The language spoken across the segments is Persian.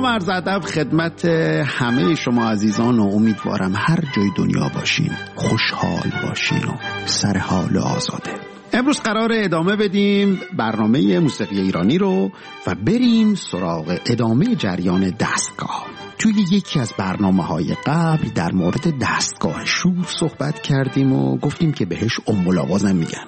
عرض ادب خدمت همه شما عزیزان و امیدوارم هر جای دنیا باشین خوشحال باشین و سر حال آزاده. امروز قرار ادامه بدیم برنامه موسیقی ایرانی رو و بریم سراغ ادامه جریان دستگاه. توی یکی از برنامه‌های قبل در مورد دستگاه شور صحبت کردیم و گفتیم که بهش ام-الاواز هم میگن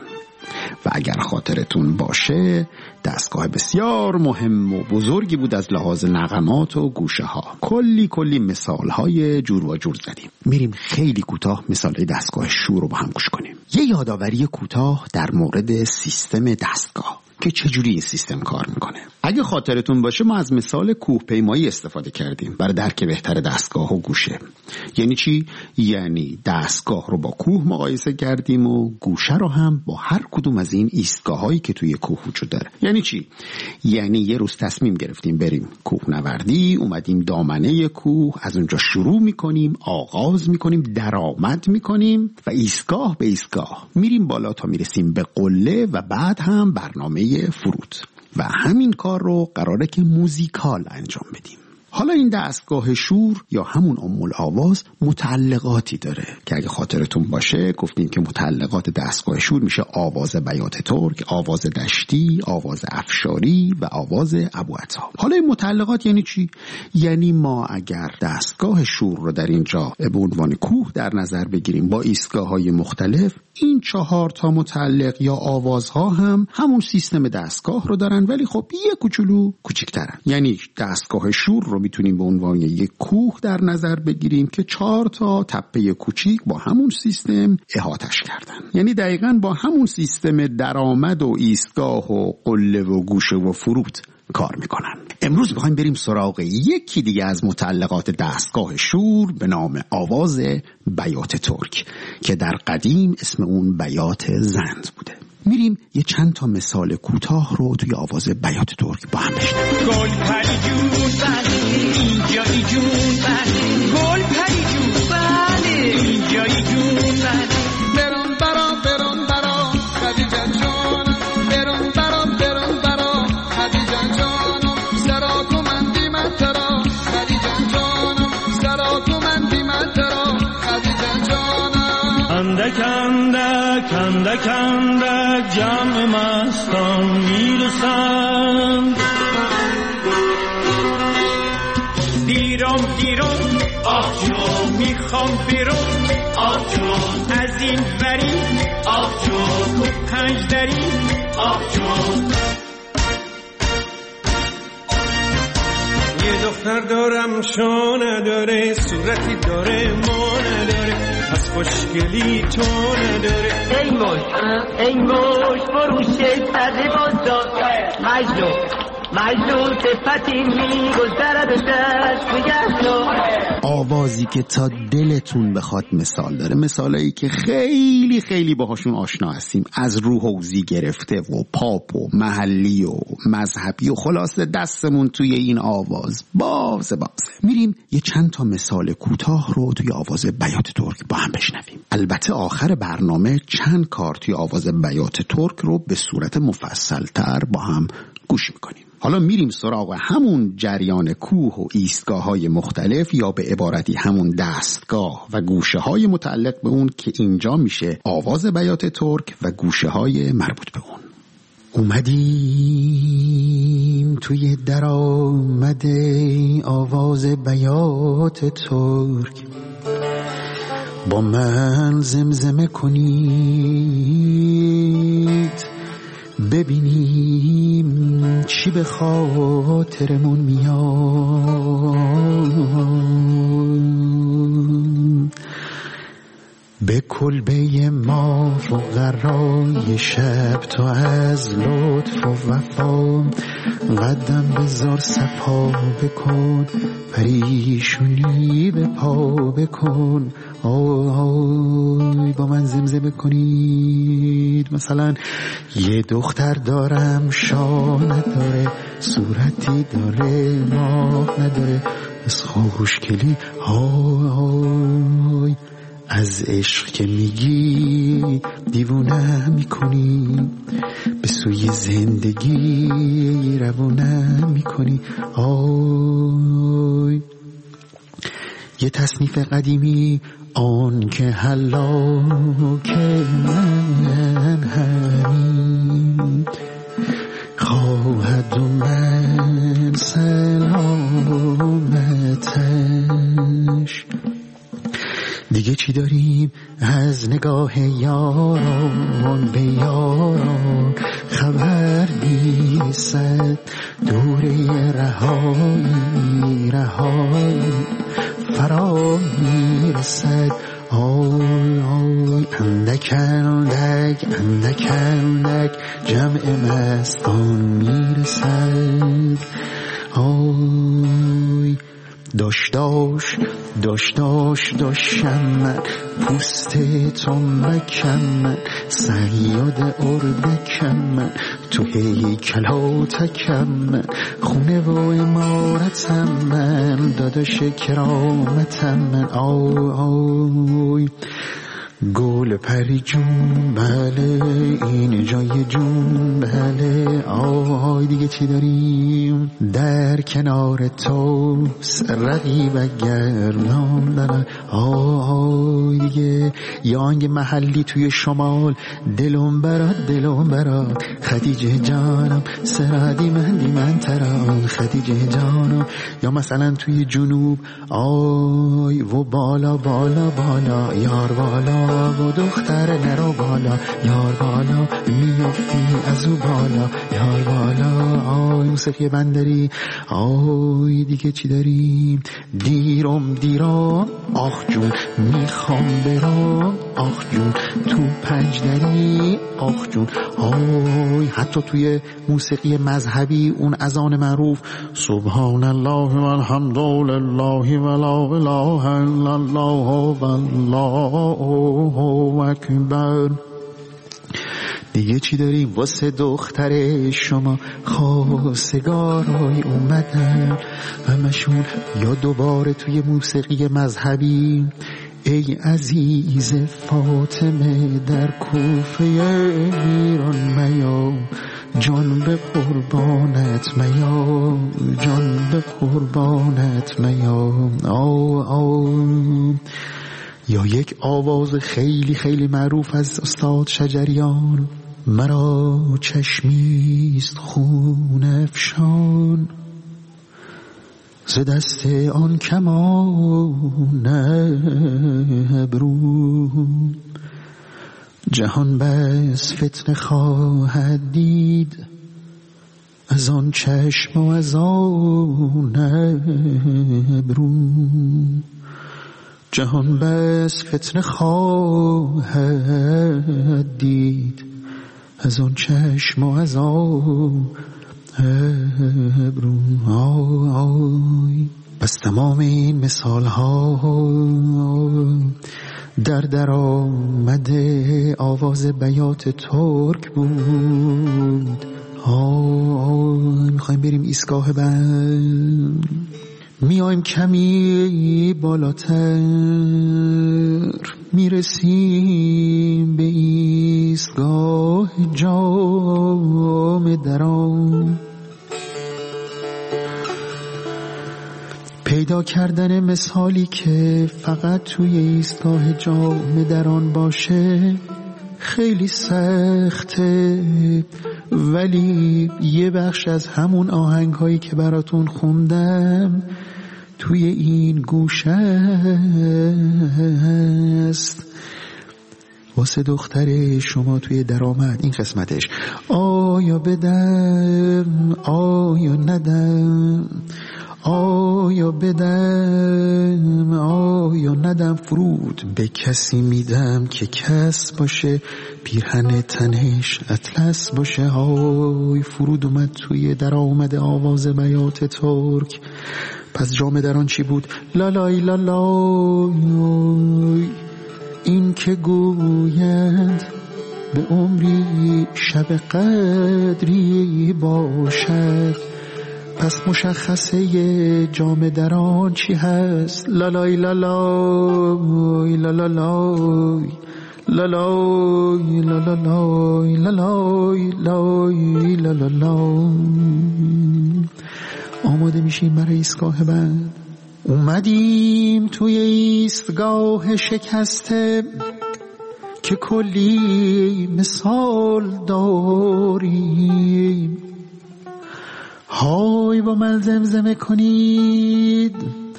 و اگر خاطرتون باشه دستگاه بسیار مهم و بزرگی بود از لحاظ نغمات و گوشه ها. کلی مثال های جور و جور زدیم. میریم خیلی کوتاه مثال دستگاه شور رو با هم گوش کنیم. یه یادآوری کوتاه در مورد سیستم دستگاه که چجوری این سیستم کار میکنه. اگه خاطرتون باشه ما از مثال کوهپیمایی استفاده کردیم برای درک بهتر دستگاه و گوشه. یعنی چی؟ یعنی دستگاه رو با کوه مقایسه کردیم و گوشه رو هم با هر کدوم از این ایستگاهایی که توی کوه وجود داره. یعنی چی؟ یعنی یه روز تصمیم گرفتیم بریم کوهنوردی، اومدیم دامنه کوه، از اونجا شروع میکنیم، آغاز میکنیم، درآمد میکنیم و ایستگاه به ایستگاه میریم بالا تا میرسیم به قله و بعد هم برنامه فرود و همین کار رو قراره که موزیکال انجام بدیم. حالا این دستگاه شور یا همون ام-الاواز متعلقاتی داره که اگه خاطرتون باشه گفتیم که متعلقات دستگاه شور میشه آواز بیات ترک، آواز دشتی، آواز افشاری و آواز ابوعطا. حالا این متعلقات یعنی چی؟ یعنی ما اگر دستگاه شور رو در اینجا به عنوان کوه در نظر بگیریم با ایستگاه‌های مختلف، این 4 تا متعلق یا آوازها هم همون سیستم دستگاه رو دارن ولی خب یه کوچولو کوچیک‌ترن. یعنی دستگاه شور رو میتونیم به عنوان یک کوه در نظر بگیریم که 4 تا تپه کوچیک با همون سیستم احاطش کردن. یعنی دقیقاً با همون سیستم درآمد و ایستگاه و قله و گوشه و فرود کار میکنن. امروز میخوایم بریم سراغ یکی دیگه از متعلقات دستگاه شور به نام آواز بیات ترک که در قدیم اسم اون بیات زند بوده. میریم یه چند تا مثال کوتاه رو توی آواز بیات ترک با هم بشنویم. گل پری جون بله اینجایی جون بله، گل پری جون بله اینجایی جون بله، برون برا خدیجه جان، برون برا خدیجه جان، سرا کومندی مترا خدیجه جان، سرا کومندی مترا خدیجه جان. اندک جمع مستان میرسند، دیرم آه جون میخوام برم آه جون، از این وری آه جون، پنج دری آه جون. یه دختر دارم شو نداره، صورتی داره ما نداره، از خوشگلی تو نداره. ای موش فروشه سده بازار مجنون صفتی میگذرد و دست میگردو. آوازی که تا دلتون بخواد مثال داره، مثالایی که خیلی خیلی باهاشون آشنا هستیم، از روح حوزی گرفته و پاپ و محلی و مذهبی و خلاصه دستمون توی این آواز بازه. میریم یه چند تا مثال کوتاه رو توی آواز بیات ترک با هم بشنویم. البته آخر برنامه چند کار توی آواز بیات ترک رو به صورت مفصل‌تر با هم گوش میکنیم. حالا میریم سراغ همون جریان کوه و ایستگاه‌های مختلف یا به عبارتی همون دستگاه و گوشه‌های متعلق به اون که اینجا میشه آواز بیات ترک و گوشه‌های مربوط به اون. اومدیم توی درآمد آواز بیات ترک، با من زمزمه کنید ببینیم چی به خاطرمون میاد. به کلبه ما فقرای شب تو از لطف و وفا، قدم بذار صفا بکن، پریشونی به پا بکن. آی با من زمزمه کنید. مثلا یه دختر دارم شا نداره، صورتی داره ماه نداره، از خوشگلی آی از عشق که میگی دیوونه میکنی، به سوی زندگی روونه میکنی. آی یه تصنیف قدیمی آن که هلاک من همین خواهد و من سلامتش. دیگه چی داریم از نگاه یاران به یاران، خبر بیرسد دوره رهایی رهایی فرا میرسد. آی آی اندک اندک اندک اندک جمع مستان میرسد. آی داشتم من پوست تنبکم من، صیاد اردکم من، تو هیکلاتکم من، خونه و امارتم من، داداش کرامتم من. آی گل پری جون بله این جای جون بله. آی دیگه چی داریم در کنار تو رقیب اگر نام دارم. آی دیگه یه آهنگ محلی توی شمال دلم برات خدیجه جانم سرادی من ترام خدیجه جانم. یا مثلا توی جنوب آی و بالا یار بالا و دختر نرو بالا یار بالا میافتی از او بالا یار بالا. آی موسیقی بندری. آی دیگه چی داریم دیرم آخ جون میخوام برام آخ جون تو پنجدری آخ جون. آی حتی توی موسیقی مذهبی اون اذان معروف سبحان الله و الحمد لله و لا اله الا الله والله اکبر. دیگه چی داریم واسه دختر شما خواستگارای اومدن همشون یا دوباره توی موسیقی مذهبی ای عزیز فاطمه در کوفه ایران میا جان به قربانت میا جان به قربانت میا. یا یک آواز خیلی خیلی معروف از استاد شجریان مرا چشمیست خون افشان ز دست آن کمان ابرو جهان بس فتنه خواهد دید از آن چشم و از آن ابرو جهان بس فتنه خواهد دید از آن چشم و از آن ابرو. بس تمام این مثال ها در آمده آواز بیات ترک بود. میخوایم بریم ایستگاه بعد میایم کمی بالاتر میرسیم به ایستگاه جام دران. پیدا کردن مثالی که فقط توی ایستگاه جام دران باشه خیلی سخته، ولی یه بخش از همون آهنگ هایی که براتون خوندم توی این گوشه است واسه دختر شما توی درآمد. این قسمتش آیا بدم آیا ندم آیا بدم آیا ندم فرود به کسی میدم که کس باشه پیرهن تنش اطلس باشه. های فرود اومد توی در آمده آواز بیات ترک. پس جام دران چی بود؟ لالای لالای این که گویند به عمری شب قدری باشد پس مشخصه جام دران چی هست؟ لالای لالای لالای لالای لالای لالای لالای. آماده میشیم برای ایستگاه بعد. اومدیم توی ایستگاه شکسته که کلی مثال داریم. های با من زمزمه کنید،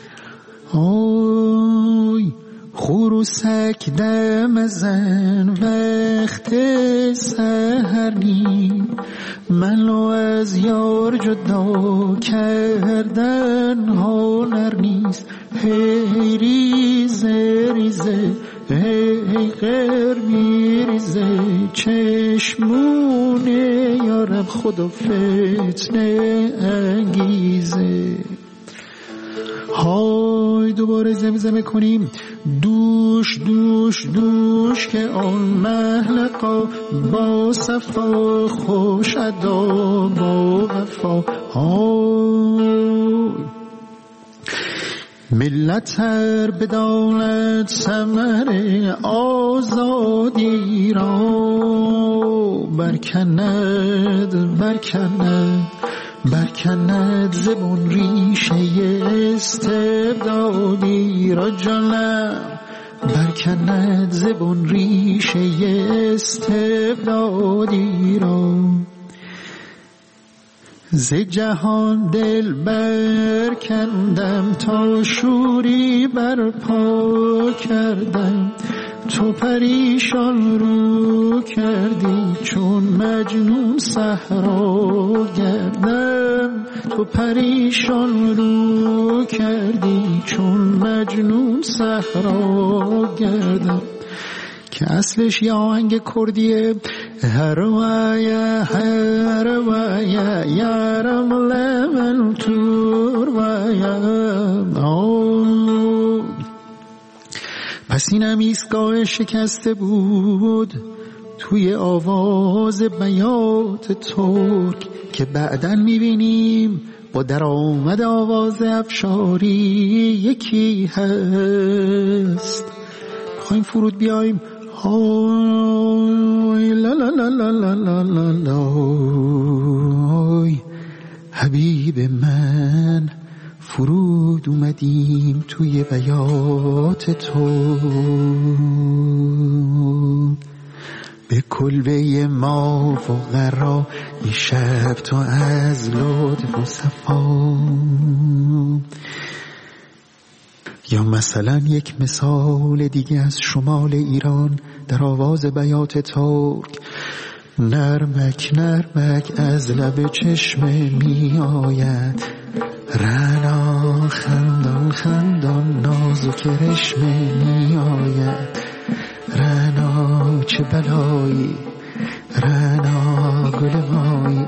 های خروسک دم زن وقت سحر نی، منو از یار جدا کردن هنر نیست. هی ریزه ریزه هی غیر میریزه چشمونه یارم خدا فتنه انگیزه. های دوباره زمزمه کنیم، دوش دوش دوش که آن محلقا با صفا خوش ادا با وفا. های ملت هر بداند ثمر آزادی را برکند برکند برکند زبون ریشه استبدادی را جانم، برکند زبون ریشه استبدادی را. ز جهان دل برکندم تا شوری برپا کردم، تو پریشان رو کردی چون مجنون صحرا گردم، تو پریشان رو کردی چون مجنون صحرا گردم. که اصلش یه آهنگ کردیه، هر وایه هر وایه یارم لمن تور وایه. پس اینم ایستگاه شکسته بود توی آواز بیات ترک که بعدن میبینیم با درآمد آواز افشاری یکی هست. میخوایم فرود بیایم، های لا لا لا لا لا لا لا حبیب من، فرود اومدیم توی بیات تو، به کلبه ما فقرا این شب تو از لطف و صفا. یا مثلا یک مثال دیگه از شمال ایران در آواز بیات ترک، نرمک نرمک از لب چشمه می آید، رنا خندان خندان نازک رشمه می آید، رنا چه بلایی رنا گل مایی.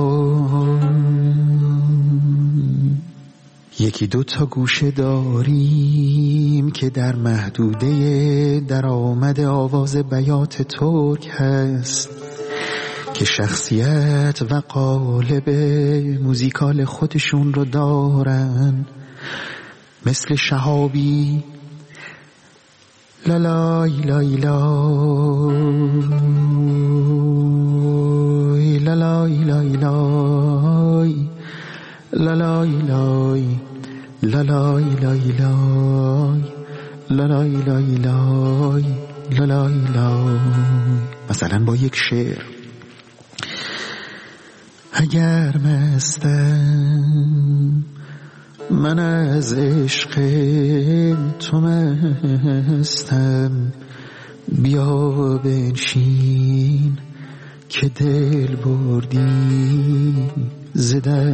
یکی دو تا گوشه داریم که در محدوده درآمد آواز بیات ترک هست که شخصیت و قالب موزیکال خودشون رو دارن، مثل شهابی لالای لای لای لالای لای لای لالای لای لای لای لای لای لای لای لای. مثلا با یک شعر، اگر مستم من از عشق تو مستم، بیا بنشین که دل بردی ز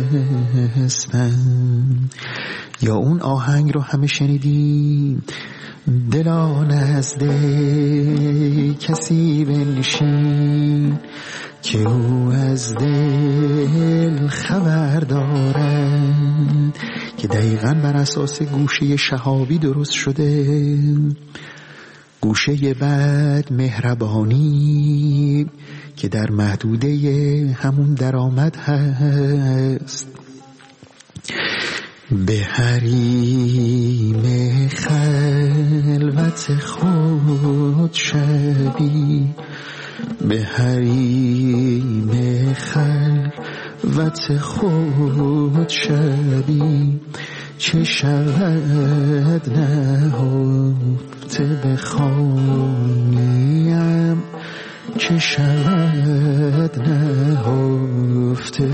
دستم. یا اون آهنگ رو همه شنیدیم، دلا نزد کسی بنشین که او از دل خبر دارد، که دقیقاً بر اساس گوشه شهابی درست شده، گوشه بعد مهربانی که در محدوده همون درآمد هست. به حریم خلوت خود شبی، به حریم خلوت خود شبی، چه شود نهفته بخوانیم، چه شود نهفته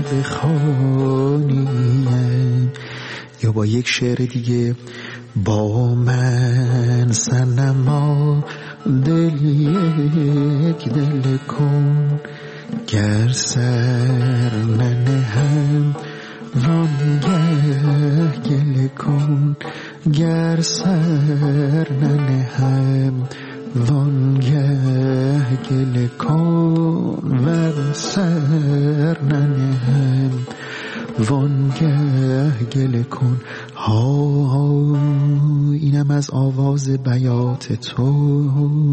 بخوانیم. یا با یک شعر دیگه، با من صنما دل یک دل کن، گر سر ننهم وانگه گله کن، گر سر ننهم وانگه گله کن، ور سر ننهم وانگه گله کن. ها اینم از آواز بیات تو.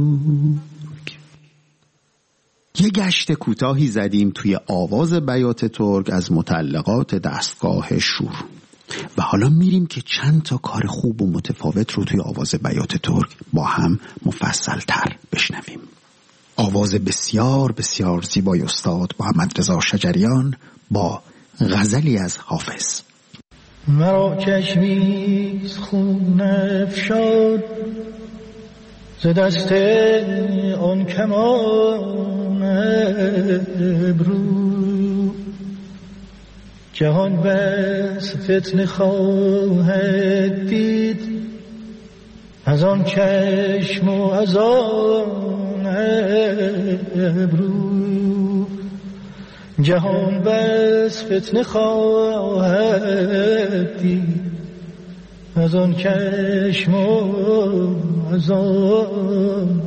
یه گشت کوتاهی زدیم توی آواز بیات ترک از متعلقات دستگاه شور و حالا میریم که چند تا کار خوب و متفاوت رو توی آواز بیات ترک با هم مفصل تر بشنویم. آواز بسیار بسیار زیبای استاد محمد رضا شجریان با غزلی از حافظ. مرا چشمی خون افشاد ز دست آن کمان ابرو، جهان بس فتنه خواهد دید از آن چشم و از آن ابرو، جهان بس فتنه خواهد دید از آن چشم و از آن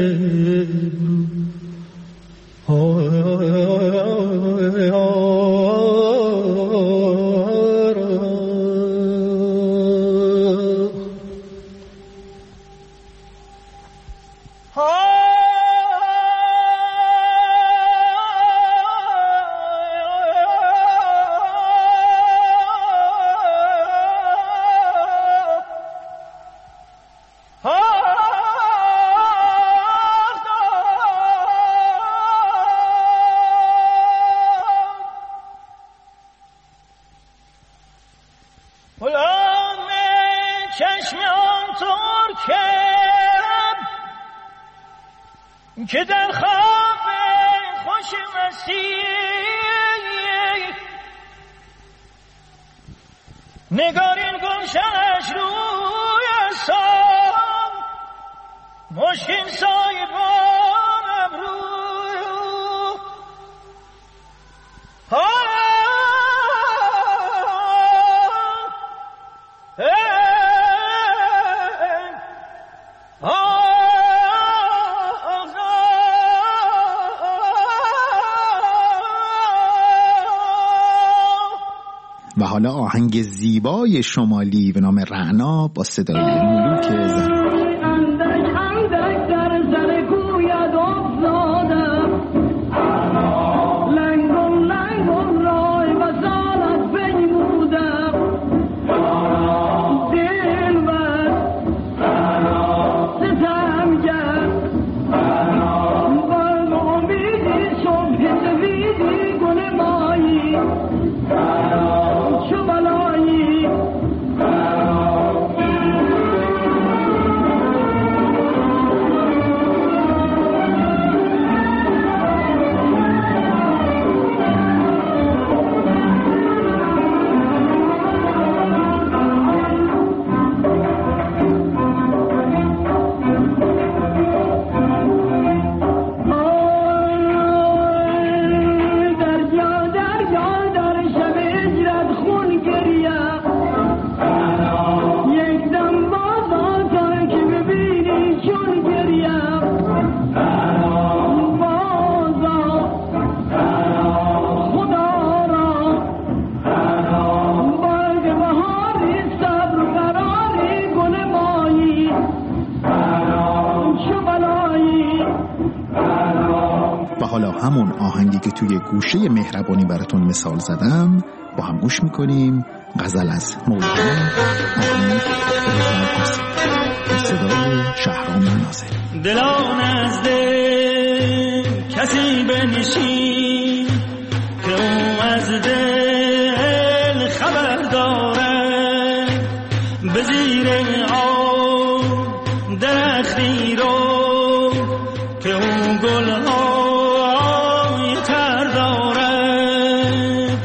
که در خواب خوش مسیح نگارین گلشنش روی سام مشکین سایبان ابرو و حالا آهنگ زیبای شمالی به نام رعنا با صدای ملوک زرین. همون آهنگی که توی گوشه مهربانی براتون مثال زدم با هم گوش میکنیم غزل از مولانا محمود رضا قاسمی به صدای شهرام ناظری. دلان از دل کسی بنشین که او از دل خبر داره، به زیر آب درختی رو که او گلهای تر دارد.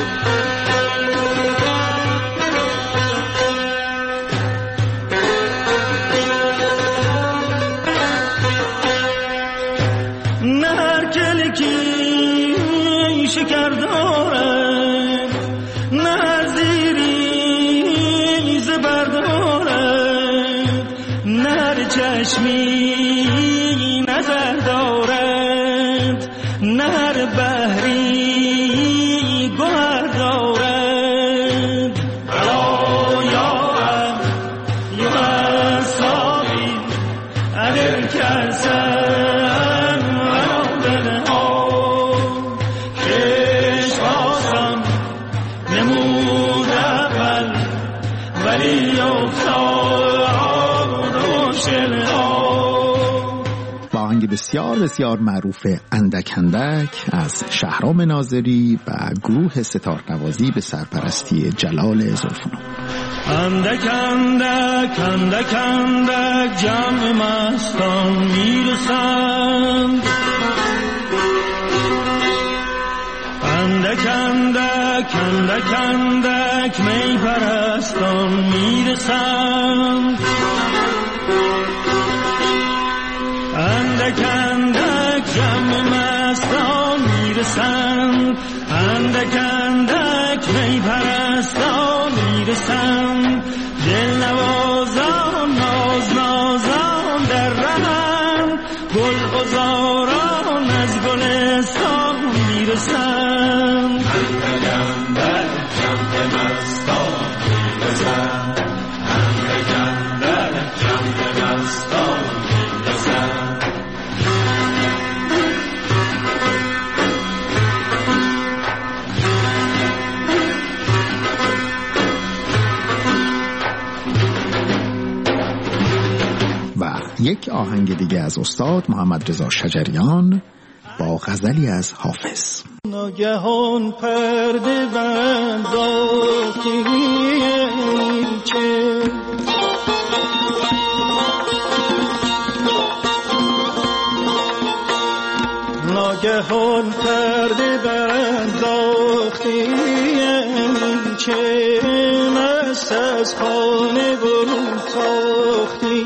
نه هر کلکی شکر دارد، نه هر زیری زبر دارد، نه هر چشمی نظر دارد، نه هر بحری گوهر دارد. الا یا صافی اگر کسم ولو دلها کش باسم نمود اول ولی افتاد و شلها. با آهنگ بسیار بسیار معروف اندک اندک از شهرام ناظری و گروه ستارنوازی به سرپرستی جلال زلفنو. اندک اندک اندک اندک جمع مستان میرسند، اندک اندک اندک اندک می پرستان میرسند، اندک اندک جمع مستان میرسند، اندک اندک می پرستان میرسند. دل نوازان ناز نازان در رهند، گل غزاران از گلستان میرسند. اندک اندک جمع مستان میرسند، اندک اندک جمع مستان میرسند. یک آهنگ دیگه از استاد محمد رضا شجریان با غزلی از حافظ. ناگهان پرده بنداختی چه ناگهان پرده بنداختی چه مست از خانه برون تاختی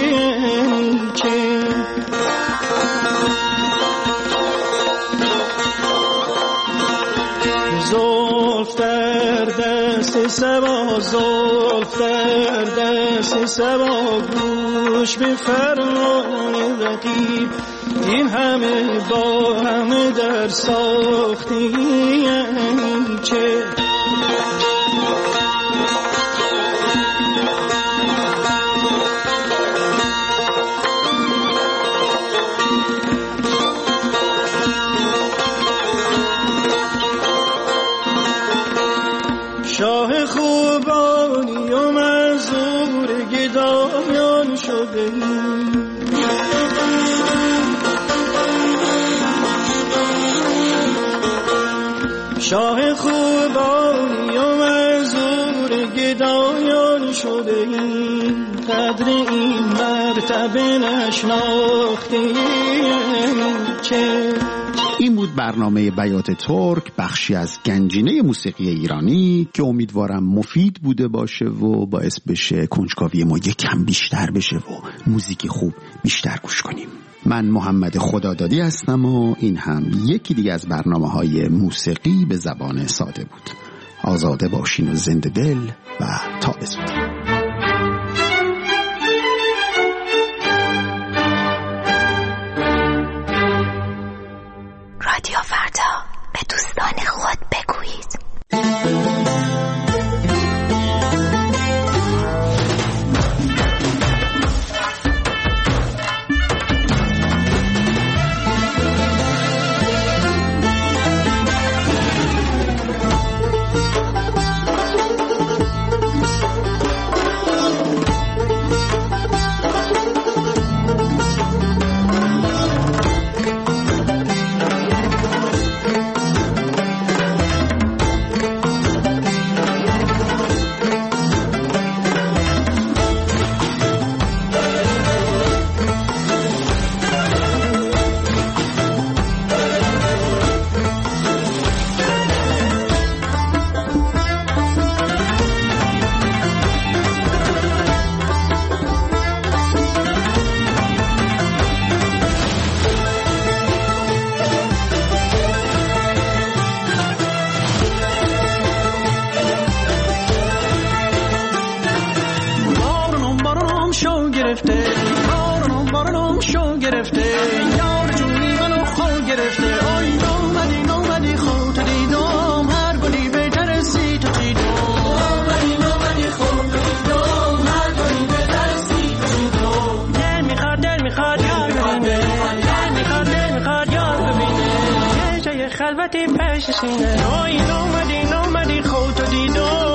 چه زلف در دست سبا زلف در دست سبا گوش به فرمان رقیب این همه با همه در ساختی چه شاه خوبانی و منظور گدایان شده شاه خوبانی و منظور گدایان شده قدر این مرتبه نشناختی چه. این بود برنامه بیات ترک، بخشی از گنجینه موسیقی ایرانی که امیدوارم مفید بوده باشه و باعث بشه کنجکاوی ما یک کم بیشتر بشه و موزیک خوب بیشتر گوش کنیم. من محمد خدادادی هستم و این هم یکی دیگه از برنامه‌های موسیقی به زبان ساده بود. آزاده باشین و زنده دل و تا بزودی. رادیو فردا، به دوستان خود بگویید. خلوتی پیش سینه. این اومدی خودتو دیدار